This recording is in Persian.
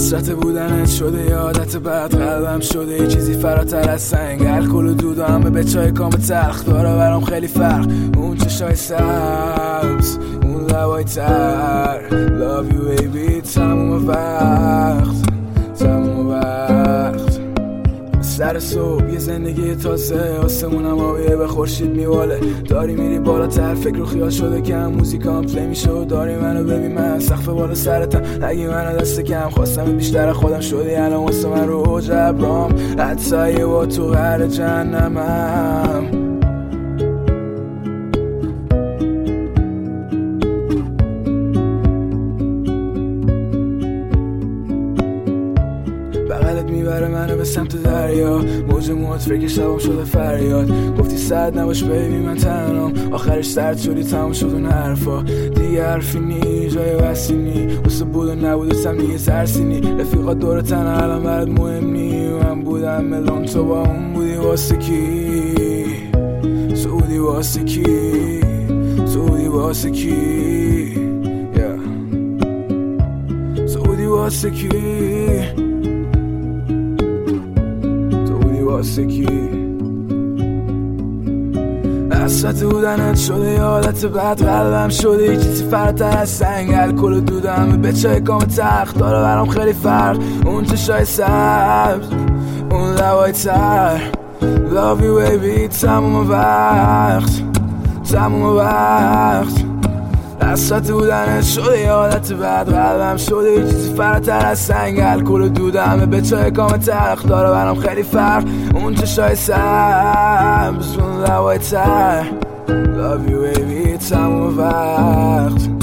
حسرت بودنت شده یادت بعد قلبم شده یه چیزی فراتر از سنگ الکل و دود و همه به چای کام تلخ داره برام خیلی فرق اون چشای سبز اون لبای تر Love you baby تموم وقت سر صبح یه زندگی تازه آسمونم آبیه به خورشید میواله داری میری بالاتر فکر و خیال شده کم موزیکام پلی میشه و داری منو ببین من سقف بالا سرتم نگی منو دست کم خواستم بیشتر خودم شدی الان واسه من رو اوج ابرام حتی یه با تو قهر جهنمم بغلت میبره منو به سمت دریا موج موت فکر شبم شده فریاد گفتی سرد نباش بیبی من تنم آخرش سرد شدی تمام شد اون حرفا دیگه حرفی نی جای وصلی نی واسه بود و نبودتم دیگه ترسی نی رفیقا دور تن الان برات مهم نی من بودم ملون تو با اون بودی واسه کی سعودی واسه کی سعودی واسه کی سعودی واسه کی واسه کی حسرت بودنت شده یادت بعد قلبم شده یه چیزی فراتر از سنگ الکل و دود همه به چای کام تلخ داره برام خیلی فرق اون چشای سبز اون لبای تر Love you baby تموم وقت حسرت بودنت شده یادت بعد قلبم شده یه چیزی فراتر از سنگ الکل و دود همه به چای کام تلخ داره برام خیلی فرق اون چشای سبز اون لبای تر Love you baby تموم وقت